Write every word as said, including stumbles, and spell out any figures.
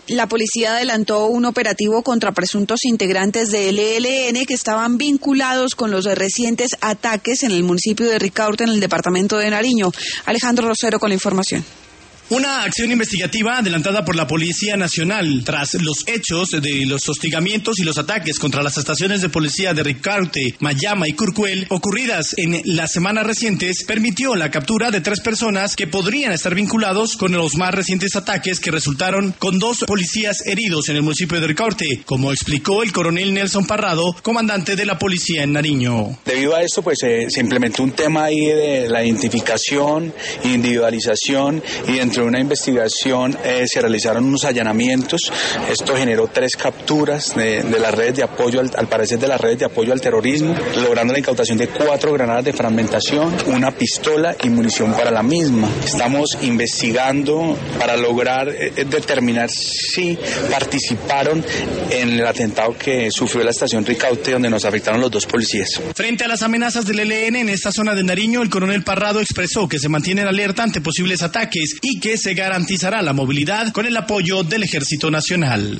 La policía adelantó un operativo contra presuntos integrantes del E L N que estaban vinculados con los recientes ataques en el municipio de Ricaurte, en el departamento de Nariño. Alejandro Rosero con la información. Una acción investigativa adelantada por la Policía Nacional tras los hechos de los hostigamientos y los ataques contra las estaciones de policía de Ricaurte, Mayama y Curcuel ocurridas en las semanas recientes permitió la captura de tres personas que podrían estar vinculados con los más recientes ataques que resultaron con dos policías heridos en el municipio de Ricaurte, como explicó el coronel Nelson Parrado, comandante de la policía en Nariño. Debido a esto, pues eh, se implementó un tema ahí de la identificación, individualización y dentro de una investigación eh, se realizaron unos allanamientos. Esto generó tres capturas de, de las redes de apoyo, al, al parecer de las redes de apoyo al terrorismo, logrando la incautación de cuatro granadas de fragmentación, una pistola y munición para la misma. Estamos investigando para lograr eh, determinar si participaron en el atentado que sufrió la estación Ricaurte, donde nos afectaron los dos policías. Frente a las amenazas del E L N en esta zona de Nariño, el coronel Parrado expresó que se mantiene en alerta ante posibles ataques y que se garantizará la movilidad con el apoyo del Ejército Nacional.